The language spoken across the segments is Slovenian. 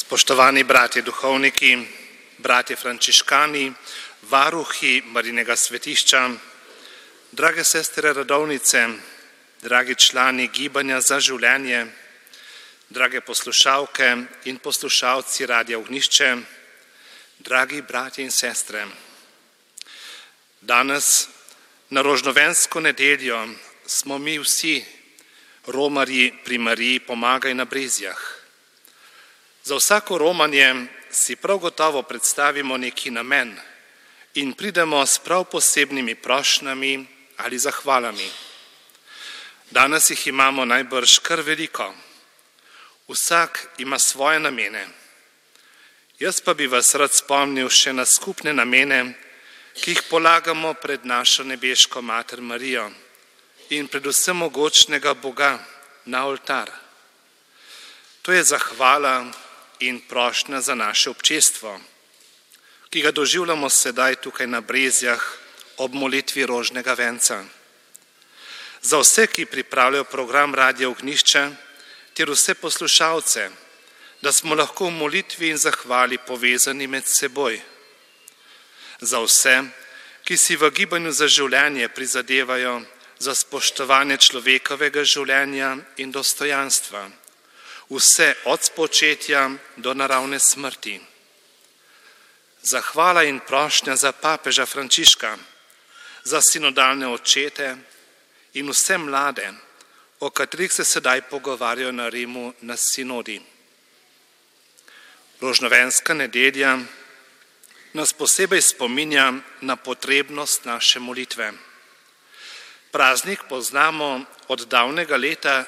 Spoštovani bratje duhovniki, bratje frančiškani, varuhi Marijinega svetišča, drage sestre redovnice, dragi člani Gibanja za življenje, drage poslušalke in poslušalci Radia Ognjišče, dragi bratje in sestre. Danes, na rožnovensko nedeljo, smo mi vsi romarji pri Mariji Pomagaj na Brezjah. Za vsako romanje si prav gotovo predstavimo neki namen in pridemo s prav posebnimi prošnjami ali zahvalami. Danes jih imamo najbrž kar veliko. Vsak ima svoje namene. Jaz pa bi vas rad spomnil še na skupne namene, ki jih polagamo pred našo nebeško Mater Marijo in predvsem mogočnega Boga na oltar. To je zahvala in prošnja za naše občestvo, ki ga doživljamo sedaj tukaj na Brezjah ob molitvi rožnega venca. Za vse, ki pripravljajo program Radia Ognjišče, ter vse poslušalce, da smo lahko v molitvi in zahvali povezani med seboj. Za vse, ki si v Gibanju za življenje prizadevajo za spoštovanje človekovega življenja in dostojanstva, vse od spočetja do naravne smrti. Zahvala in prošnja za papeža Frančiška, za sinodalne očete in vse mlade, o katerih se sedaj pogovarjajo na Rimu na sinodi. Rožnovenska nedelja nas posebej spominja na potrebnost naše molitve. Praznik poznamo od davnega leta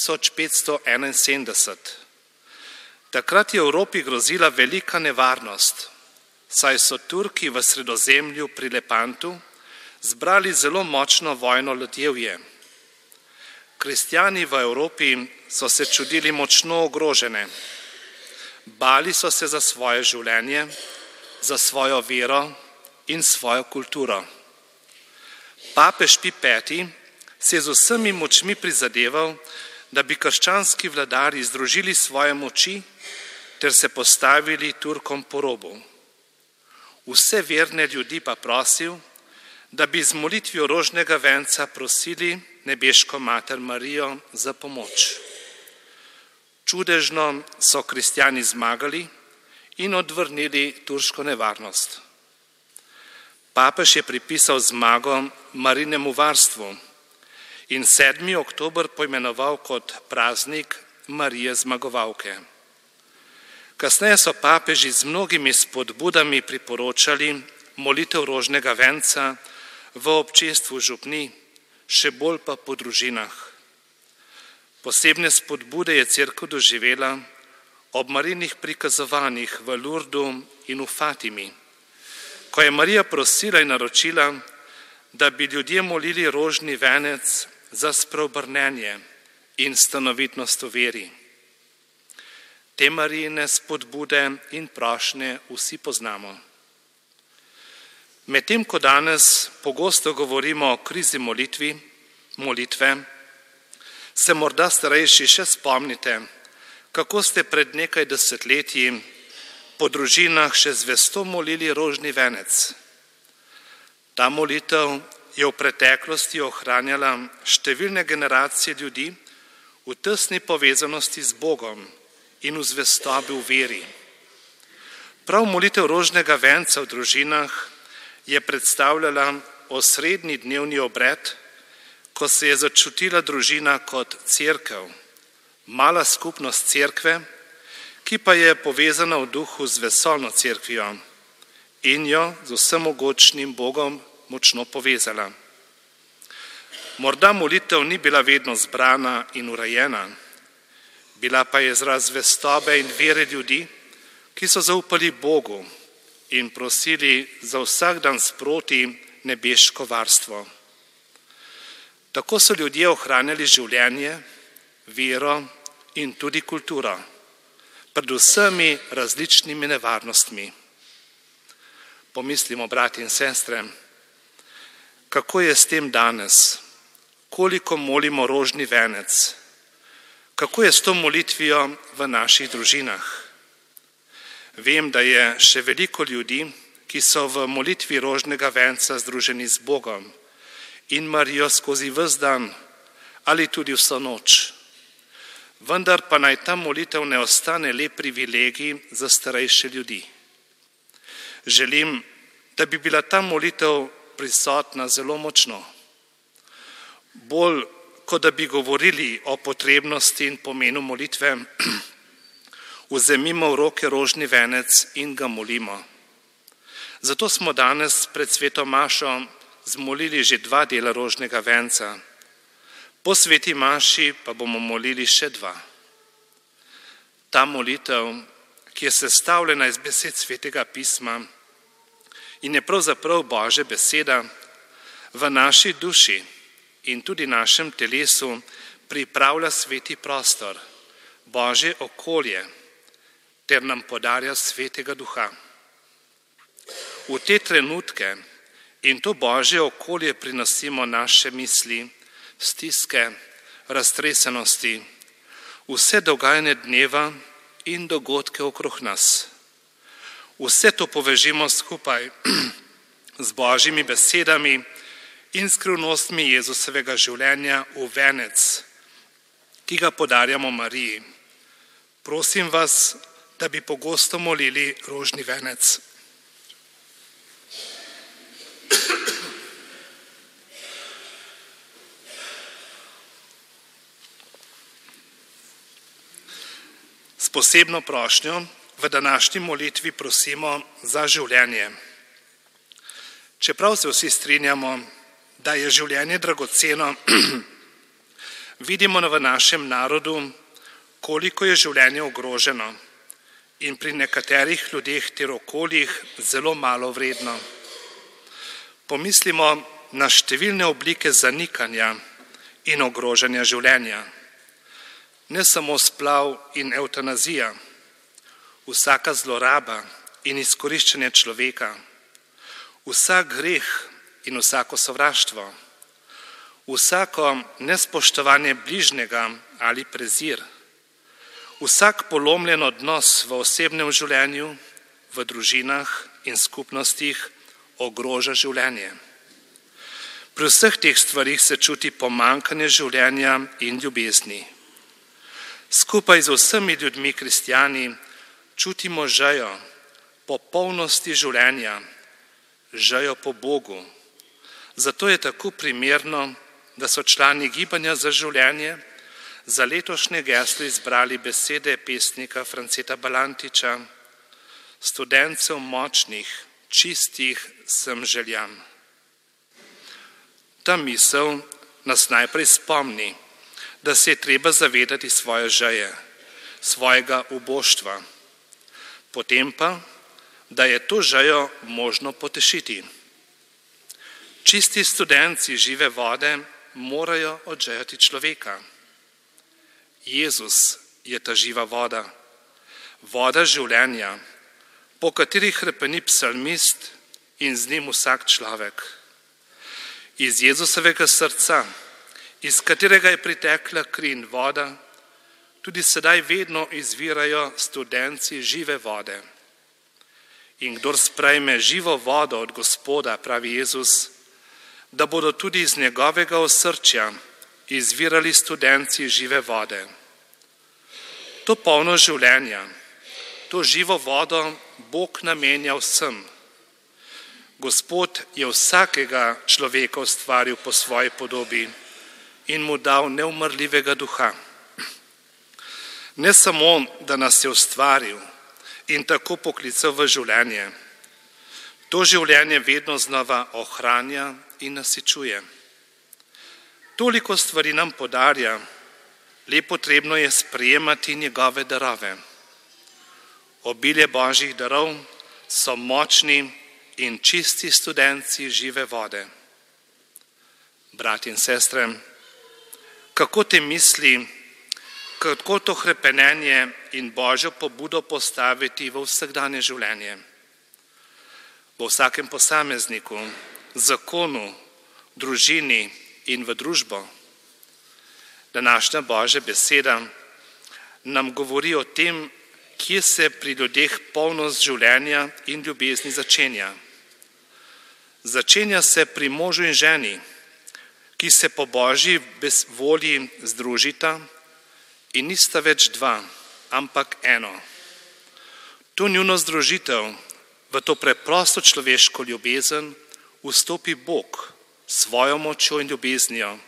1571. Takrat je v Evropi grozila velika nevarnost, saj so Turki v Sredozemlju pri Lepantu zbrali zelo močno vojno ladjevje. Kristjani v Evropi so se čudili močno ogrožene. Bali so se za svoje življenje, za svojo vero in svojo kulturo. Papež Pij V se je z vsemi močmi prizadeval, da bi krščanski vladarji združili svoje moči ter se postavili Turkom po robu. Vse verne ljudi pa prosil, da bi z molitvijo rožnega venca prosili nebeško Mater Marijo za pomoč. Čudežno so kristjani zmagali in odvrnili turško nevarnost. Papež je pripisal zmago Marijinemu varstvu in 7. oktober poimenoval kot praznik Marije Zmagovalke. Kasneje so papeži z mnogimi spodbudami priporočali molitev rožnega venca v občestvu župnij, še bolj pa po družinah. Posebne spodbude je cerkev doživela ob Marijinih prikazovanjih v Lurdu in v Fatimi, ko je Marija prosila in naročila, da bi ljudje molili rožni venec za spreobrnenje in stanovitnost v veri. Te Marijine spodbude in prošnje vsi poznamo. Medtem ko danes pogosto govorimo o krizi molitve, se morda starejši še spomnite, kako ste pred nekaj desetletji po družinah še zvesto molili rožni venec. Ta molitev je v preteklosti ohranjala številne generacije ljudi v tesni povezanosti z Bogom in v zvestobi v veri. Prav molitev rožnega venca v družinah je predstavljala osrednji dnevni obred, ko se je začutila družina kot cerkev, mala skupnost cerkve, ki pa je povezana v duhu z vesolno cerkvijo in jo z vsemogočnim Bogom močno povezala. Morda molitev ni bila vedno zbrana in urejena, bila pa je izraz zvestobe in vere ljudi, ki so zaupali Bogu in prosili za vsak dan sproti nebeško varstvo. Tako so ljudje ohranjali življenje, vero in tudi kulturo, pred vsemi različnimi nevarnostmi. Pomislimo, bratje in sestre, kako je s tem danes, koliko molimo rožni venec, kako je s to molitvijo v naših družinah. Vem, da je še veliko ljudi, ki so v molitvi rožnega venca združeni z Bogom in Marijo skozi ves dan ali tudi vso noč. Vendar pa naj ta molitev ne ostane le privilegij za starejše ljudi. Želim, da bi bila ta molitev prisotna zelo močno. Bolj, kot da bi govorili o potrebnosti in pomenu molitve, vzemimo v roke rožni venec in ga molimo. Zato smo danes pred sveto mašo zmolili že 2 dela rožnega venca. Po sveti maši pa bomo molili še 2. Ta molitev, ki je sestavljena iz besed svetega pisma in je pravzaprav Božja beseda, v naši duši in tudi našem telesu pripravlja sveti prostor, Božje okolje, ter nam podarja svetega duha. V te trenutke in to Božje okolje prinosimo naše misli, stiske, raztresenosti, vse dogajanje dneva in dogodke okrog nas. Vse to povežimo skupaj z Božjimi besedami in skrivnostmi Jezusovega življenja v venec, ki ga podarjamo Mariji. Prosim vas, da bi pogosto molili rožni venec. S posebno prošnjo v današnji molitvi prosimo za življenje. Čeprav se vsi strinjamo, da je življenje dragoceno, vidimo v našem narodu, koliko je življenje ogroženo in pri nekaterih ljudeh ter okoljih zelo malo vredno. Pomislimo na številne oblike zanikanja in ogrožanja življenja. Ne samo splav in evtanazija, vsaka zloraba in izkoriščanje človeka, vsak greh in vsako sovraštvo, vsako nespoštovanje bližnjega ali prezir, vsak polomljen odnos v osebnem življenju, v družinah in skupnostih ogroža življenje. Pri vseh teh stvarih se čuti pomanjkanje življenja in ljubezni. Skupaj z vsemi ljudmi kristjani čutimo žejo po polnosti življenja, žejo po Bogu. Zato je tako primerno, da so člani Gibanja za življenje za letošnje geslo izbrali besede pesnika Franceta Balantiča: Studencev močnih, čistih sem željam. Ta misel nas najprej spomni, da se je treba zavedati svoje žeje, svojega uboštva, potem pa, da je to žejo možno potešiti. Čisti studenci žive vode morajo odžejati človeka. Jezus je ta živa voda, voda življenja, po kateri hrepeni psalmist in z njim vsak človek. Iz Jezusovega srca, iz katerega je pritekla kri in voda, tudi sedaj vedno izvirajo studenci žive vode. In kdor sprejme živo vodo od Gospoda, pravi Jezus, da bodo tudi iz njegovega osrčja izvirali studenci žive vode. To polno življenja, to živo vodo Bog namenja vsem. Gospod je vsakega človeka ustvaril po svoji podobi in mu dal neumrljivega duha. Ne samo, da nas je ustvaril in tako poklical v življenje, to življenje vedno znova ohranja in nasičuje. Toliko stvari nam podarja, le potrebno je sprejemati njegove darove. Obilje Božjih darov so močni in čisti studenci žive vode. Bratje in sestre, kako te misli, kako to hrepenenje in Božjo pobudo postaviti v vsakdanje življenje? V vsakem posamezniku, zakonu, družini in v družbo. Današnja Božja beseda nam govori o tem, kje se pri ljudeh polnost življenja in ljubezni začenja. Začenja se pri možu in ženi, ki se po Božji volji združita in nista več dva, ampak eno. To njuno združitev, v to preprosto človeško ljubezen, vstopi Bog s svojo močjo in ljubeznijo,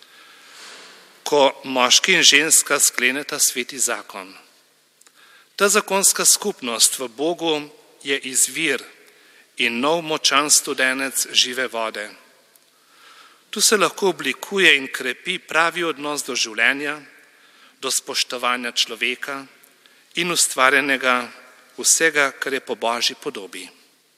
ko moški in ženska skleneta sveti zakon. Ta zakonska skupnost v Bogu je izvir in nov močan studenec žive vode. Tu se lahko oblikuje in krepi pravi odnos do življenja, do spoštovanja človeka in ustvarjenega vsega, kar je po Božji podobi.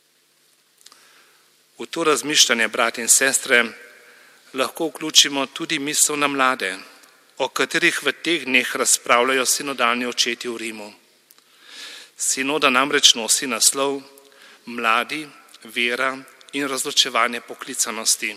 V to razmišljanje, bratje in sestre, lahko vključimo tudi misel na mlade, o katerih v teh dneh razpravljajo sinodalni očeti v Rimu. Sinoda namreč nosi naslov Mladi, vera in razločevanje poklicanosti.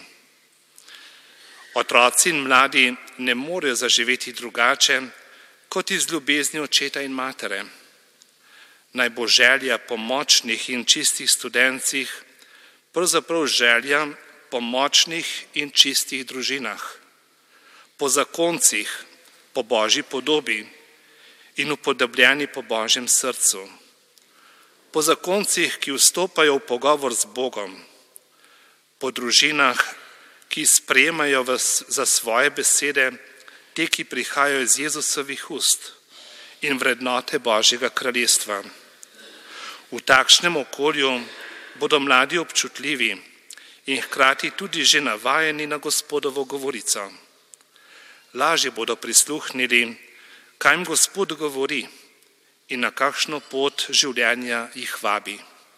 Otroci in mladi ne morejo zaživeti drugače, kot iz ljubezni očeta in matere. Naj bo želja po močnih in čistih studencih pravzaprav želja po močnih in čistih družinah, po zakoncih, po Božji podobi in upodobljeni po Božjem srcu, po zakoncih, ki vstopajo v pogovor z Bogom, po družinah, ki sprejemajo za svoje besede te, ki prihajajo iz Jezusovih ust in vrednote Božjega kraljestva. V takšnem okolju bodo mladi občutljivi in hkrati tudi že navajeni na Gospodovo govorico. Lažje bodo prisluhnili, kaj jim Gospod govori in na kakšno pot življenja jih vabi.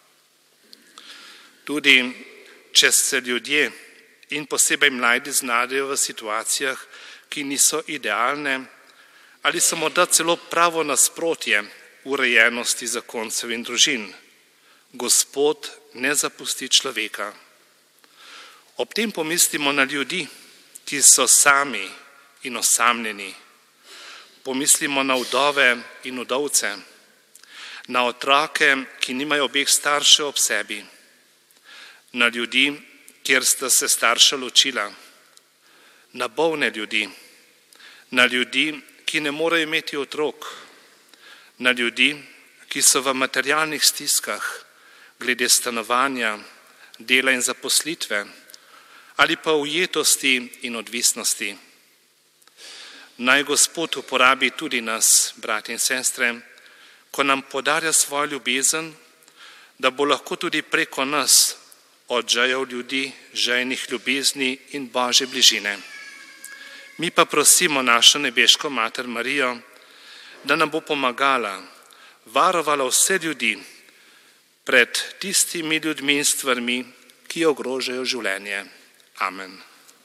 Tudi če se ljudje in posebej mladi znajdejo v situacijah, ki niso idealne ali so morda celo pravo nasprotje urejenosti zakoncev in družin, Gospod ne zapusti človeka. Ob tem pomislimo na ljudi, ki so sami in osamljeni. Pomislimo na vdove in vdovce, na otroke, ki nimajo obeh staršev ob sebi, na ljudi, kjer sta se starša ločila, na bolne ljudi, na ljudi, ki ne morejo imeti otrok, na ljudi, ki so v materialnih stiskah glede stanovanja, dela in zaposlitve ali pa ujetosti in odvisnosti. Naj Gospod uporabi tudi nas, bratje in sestre, ko nam podarja svojo ljubezen, da bo lahko tudi preko nas odžejal ljudi žejnih ljubezni in Božje bližine. Mi pa prosimo našo nebeško Mater Marijo, da nam bo pomagala, varovala vse ljudi pred tistimi ljudmi in stvarmi, ki ogrožajo življenje. Amen.